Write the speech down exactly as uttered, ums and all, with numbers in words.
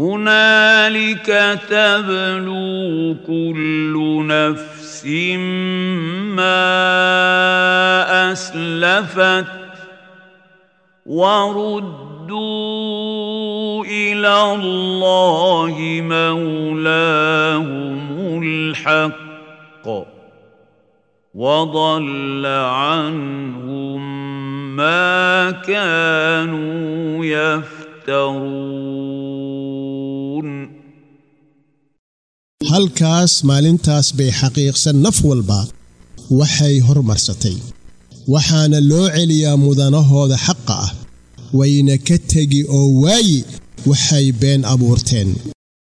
هنالك تبلو كل نفس ما أسلفت وردوا إلى الله مولاهم الحق وضل عنهم ما كانوا يفترون. halkaas maalintaas bay xaqiiqsan naf walba waxay hormarsatay waxaana loo celiyaa mudanahooda xaqa ah wayna ka tagi oo waayi waxay been abuurteen.